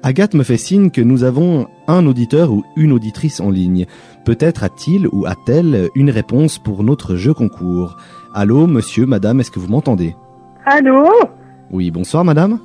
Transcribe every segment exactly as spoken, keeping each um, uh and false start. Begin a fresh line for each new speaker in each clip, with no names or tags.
Agathe me fait signe que nous avons un auditeur ou une auditrice en ligne. Peut-être a-t-il ou a-t-elle une réponse pour notre jeu concours. Allô, monsieur, madame, est-ce que vous m'entendez?
Allô?
Oui, bonsoir, madame.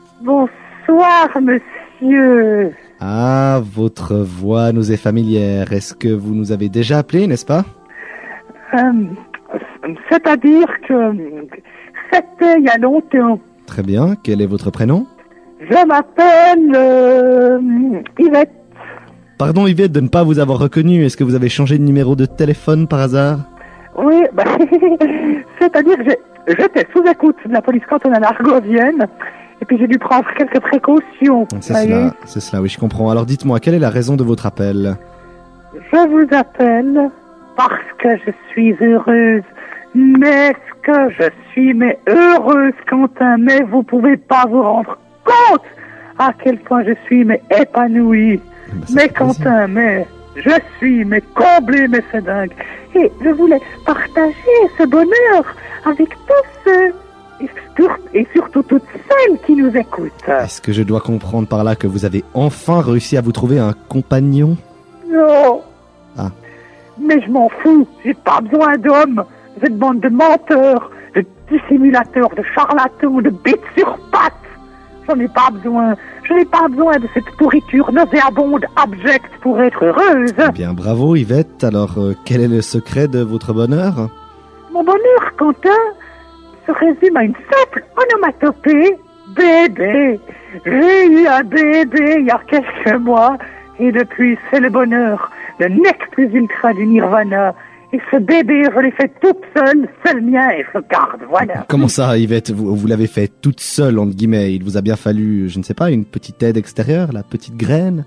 Bonsoir, monsieur.
Ah, votre voix nous est familière. Est-ce que vous nous avez déjà appelé, n'est-ce pas?
Euh, c'est-à-dire que c'était il y a longtemps.
Très bien. Quel est votre prénom?
Je m'appelle euh, Yvette.
Pardon, Yvette, de ne pas vous avoir reconnu. Est-ce que vous avez changé de numéro de téléphone par hasard?
Oui, bah, c'est-à-dire que j'ai- j'étais sous écoute de la police cantonale argosienne et puis j'ai dû prendre quelques précautions.
C'est
voyez.
cela, c'est cela, oui, je comprends. Alors dites-moi, quelle est la raison de votre appel?
Je vous appelle parce que je suis heureuse. Mais ce que je suis mais heureuse, Quentin, mais vous pouvez pas vous rendre compte à quel point je suis mais épanouie.
Bah, ça
Mais
fait plaisir.
Quentin, mais je suis mais comblée, mais c'est dingue. Et je voulais partager ce bonheur avec tous ceux et, sur- et surtout toutes celles qui nous écoutent.
Est-ce que je dois comprendre par là que vous avez enfin réussi à vous trouver un compagnon?
Non.
Ah.
Mais je m'en fous, j'ai pas besoin d'hommes. Cette bande de menteurs, de dissimulateurs, de charlatans, de bêtes sur pattes. J'en ai pas besoin. Je n'ai pas besoin de cette pourriture nauséabonde, abjecte pour être heureuse.
Eh bien, bravo Yvette. Alors, euh, quel est le secret de votre bonheur?
Mon bonheur, Quentin, se résume à une simple onomatopée. Bébé. J'ai eu un bébé il y a quelques mois. Et depuis, c'est le bonheur. Le nec plus ultra du nirvana. Et ce bébé, je l'ai fait toute seule. C'est le mien et je le garde. Voilà.
Comment ça, Yvette? Vous, vous l'avez fait toute seule, entre guillemets. Il vous a bien fallu, je ne sais pas, une petite aide extérieure, la petite graine?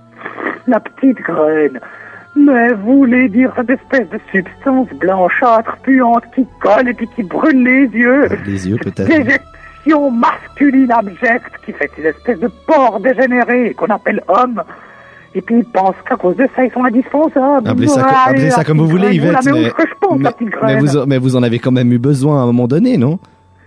La petite graine. Mais vous voulez dire cette espèce de substance blanchâtre, puante, qui colle et puis qui brûle les yeux.
Les yeux, peut-être.
Déjection masculine abjecte qui fait une espèce de porc dégénéré qu'on appelle homme. Et puis ils pensent qu'à cause de ça, ils sont indispensables.
Appelez ça,
Ouais,
appelez ça
la
comme vous
petite
voulez,
graine,
Yvette.
voilà, mais,
Mais,
où est-ce que je pense,
mais-
la petite
mais
graine
vous, mais vous en avez quand même eu besoin à un moment donné, non?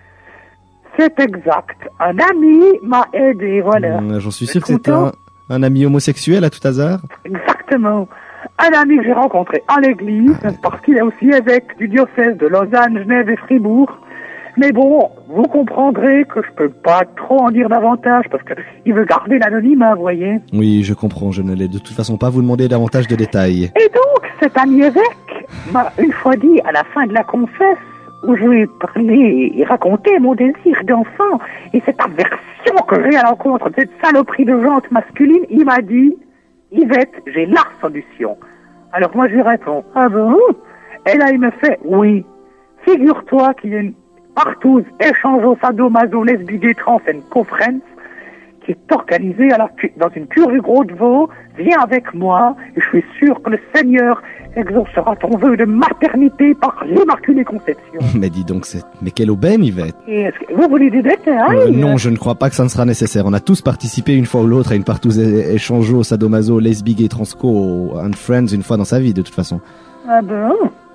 C'est exact. Un ami m'a aidé, voilà.
Hum, J'en suis
Vous
sûr que
êtes
c'est un,
content?
un ami homosexuel à tout hasard.
Exactement. Un ami que j'ai rencontré à l'église, parce qu'il est aussi évêque du diocèse de Lausanne, Genève et Fribourg. Mais bon, vous comprendrez que je peux pas trop en dire davantage, parce que il veut garder l'anonymat, vous voyez.
Oui, je comprends. Je n'allais de toute façon pas vous demander davantage de détails.
Et donc, cet ami évêque m'a une fois dit, à la fin de la confesse, où je lui ai parlé et raconté mon désir d'enfant, et cette aversion que j'ai à l'encontre de cette saloperie de jante masculine, il m'a dit, Yvette, j'ai la solution. Alors moi je lui réponds, ah bon? Et là il me fait, oui, figure-toi qu'il y a une partouze échangeau sadomaso lesbique trans and conference qui est organisée à la, cu- dans une cure du Gros de Vaud. Viens avec moi et je suis sûr que le Seigneur exaucera ton vœu de maternité par l'Immaculée Conception.
Mais dis donc, c'est... mais quelle aubaine, Yvette.
Et est-ce que vous voulez des détails?
Euh, non, je ne crois pas que ça ne sera nécessaire. On a tous participé une fois ou l'autre à une partouze é- échangeau, sadomaso, lesbique et transco and friends une fois dans sa vie, de toute façon.
Ah ben.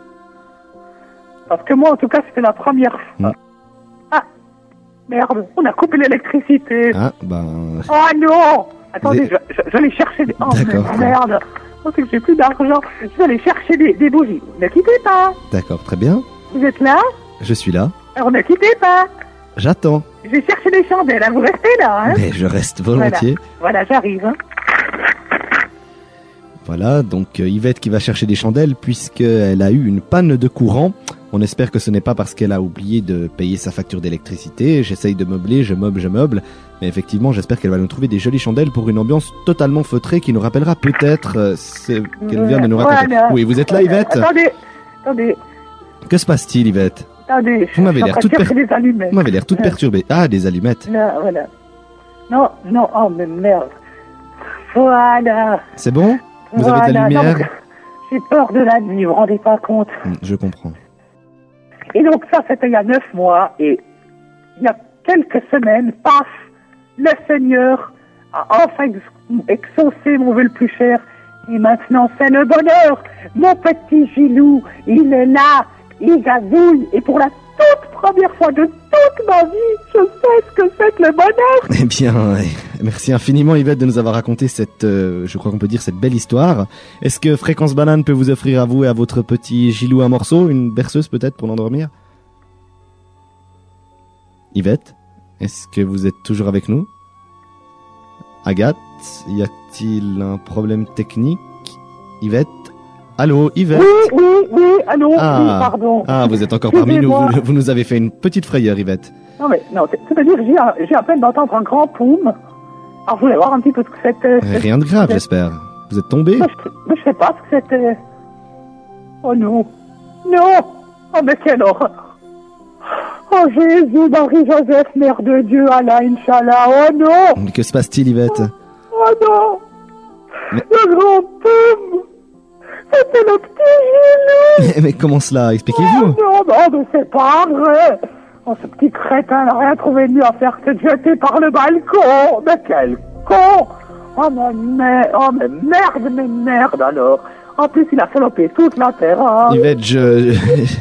Parce que moi, en tout cas, c'était la première fois.
Mm.
Ah, merde, on a coupé l'électricité.
Ah, ben...
Oh non! Attendez,
Vous
je, je, je vais aller chercher des... Oh
D'accord.
mais merde! Oh, c'est que j'ai plus d'argent. Je vais aller chercher des, des bougies. Ne quittez pas!
D'accord, très bien.
Vous êtes là?
Je suis là.
Alors ne quittez pas!
J'attends.
Je vais chercher des chandelles, hein. Vous restez là, hein?
Mais je reste volontiers.
Voilà, j'arrive, hein.
Voilà, donc euh, Yvette qui va chercher des chandelles puisqu'elle a eu une panne de courant. On espère que ce n'est pas parce qu'elle a oublié de payer sa facture d'électricité. J'essaye de meubler, je meuble, je meuble. Mais effectivement, j'espère qu'elle va nous trouver des jolies chandelles pour une ambiance totalement feutrée qui nous rappellera peut-être euh, ce qu'elle vient de nous raconter.
Voilà.
Oui, vous êtes là, Yvette?
Attendez, attendez,
Que se passe-t-il, Yvette?
attendez.
Vous m'avez
je suis en
l'air
train de
toute
chercher
per-
des allumettes.
Vous m'avez l'air toute
Ouais.
perturbée. Ah, des allumettes.
Là, voilà. Non, non, oh, mais merde. Voilà.
C'est bon? Vous avez de
Voilà.
la
Non,
lumière?
mais j'ai peur de la nuit, vous vous rendez pas compte.
Hum, Je comprends.
Et donc ça, c'était il y a neuf mois, et il y a quelques semaines, paf, le Seigneur a enfin ex- exaucé mon vœu le plus cher, et maintenant c'est le bonheur. Mon petit Gilou, il est là, il gazouille, et pour la toute première fois de toute ma vie, je sais ce que c'est que le bonheur.
Eh bien, Merci infiniment Yvette de nous avoir raconté cette, euh, je crois qu'on peut dire cette belle histoire. Est-ce que Fréquence Banane peut vous offrir à vous et à votre petit Gilou un morceau, une berceuse peut-être pour l'endormir? Yvette, est-ce que vous êtes toujours avec nous? Agathe, y a-t-il un problème technique? Yvette? Allô, Yvette?
Oui, oui, oui, allô,
ah.
oui, pardon.
Ah, vous êtes encore parmi nous, vous, vous nous avez fait une petite frayeur, Yvette.
Non, mais, non, c'est-à-dire, j'ai, j'ai à peine d'entendre un grand poum. Alors, je voulais voir un petit peu ce que c'était.
Rien de grave, j'espère. Vous êtes tombé?
Mais je, mais je sais pas ce que c'était. Oh non. Non! Oh, mais quelle horreur! Oh Jésus, Marie-Joseph, Mère de Dieu, Allah, Inch'Allah, oh non!
Que se passe-t-il, Yvette?
Oh, oh non!
Mais...
Le grand poum! C'était le petit Gilou!
Mais comment cela? Expliquez-vous.
Oh non, non, mais c'est pas vrai! Oh, ce petit crétin n'a rien trouvé de mieux à faire que de jeter par le balcon! Mais quel con! Oh, mais merde, oh, mais merde, mais merde alors! En plus, il a salopé toute la terrasse!
Yvette, je...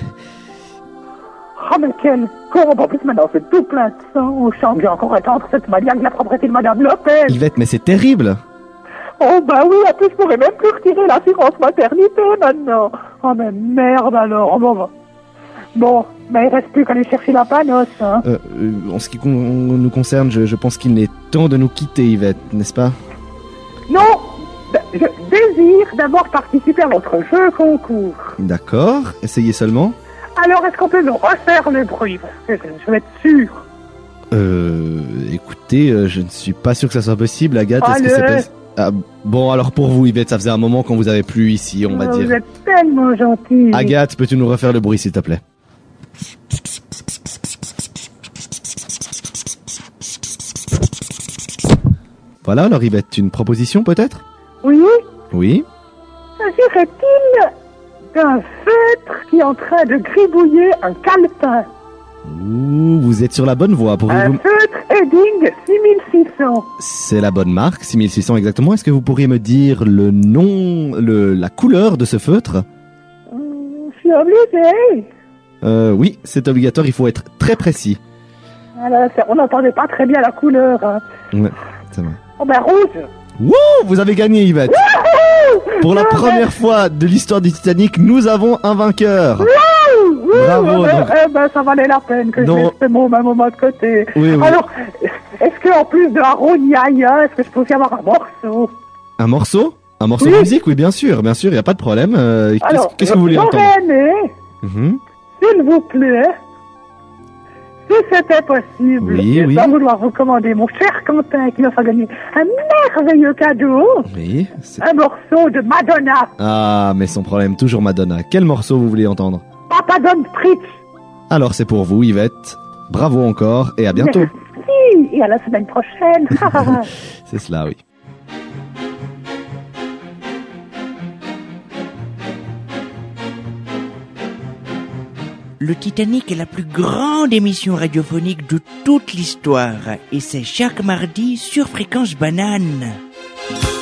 Oh, mais quel con! En plus, maintenant, c'est tout plein de sang! Au champ, j'ai encore étendre cette maniaque de la propriété de Madame Lopez!
Yvette, mais c'est terrible!
Oh bah oui, en plus je pourrais même plus retirer l'assurance maternité maintenant. Oh mais merde alors. Oh, bon, bon. bon, mais il reste plus qu'à aller chercher la panosse. Hein.
Euh, en ce qui con- nous concerne, je, je pense qu'il est temps de nous quitter, Yvette, n'est-ce pas?
Non, je désire d'abord participer à votre jeu concours.
D'accord, essayez seulement.
Alors est-ce qu'on peut nous refaire le bruit? Parce que je vais être sûr.
Euh, écoutez, euh, je ne suis pas sûr que ça soit possible, Agathe. Est-ce
Allez.
que c'est possible? Ah, bon, alors pour vous, Yvette, ça faisait un moment qu'on vous avait plus ici, on va
oh,
dire.
Vous êtes tellement gentil.
Agathe, peux-tu nous refaire le bruit, s'il te plaît? Voilà, alors Yvette, une proposition peut-être?
Oui.
Oui.
S'agirait-il d'un feutre qui est en train de gribouiller un calepin?
Ouh, vous êtes sur la bonne voie.
Un
Pourriez-vous...
feutre Edding six mille six cents.
C'est la bonne marque, six mille six cents exactement. Est-ce que vous pourriez me dire le nom, le, la couleur de ce feutre?
Hum, je suis obligée.
Euh, oui, c'est obligatoire, il faut être très précis.
Alors, c'est- on n'entendait pas très bien la couleur. Hein.
Ouais, c'est vrai.
Oh ben rouge.
Wouh, vous avez gagné, Yvette. Pour la première fois de l'histoire du Titanic, nous avons un vainqueur.
Oui,
Bravo,
eh ben,
donc-
eh ben, ça valait la peine que
Donc-
je mette ce mot à un moment de côté.
Oui, oui.
Alors, est-ce qu'en plus de la rognaille, est-ce que je peux aussi avoir un morceau?
Un morceau? Un morceau
Oui.
de musique? Oui, bien sûr, bien sûr, il n'y a pas de problème. Euh, qu'est-ce,
Alors,
qu'est-ce que vous voulez entendre?
j'aurais aimé,
Mhm.
s'il vous plaît, si c'était possible,
Oui, oui.
sans vouloir vous commander mon cher Quentin qui m'a fait gagner un merveilleux cadeau,
Oui. c'est-
un morceau de Madonna,
Ah, mais sans problème, toujours Madonna. Quel morceau vous voulez entendre?
Papa Don Spritz.
Alors c'est pour vous, Yvette. Bravo encore et à bientôt.
Merci, et à la semaine prochaine.
C'est cela, oui.
Le Titanic est la plus grande émission radiophonique de toute l'histoire et c'est chaque mardi sur Fréquence Banane.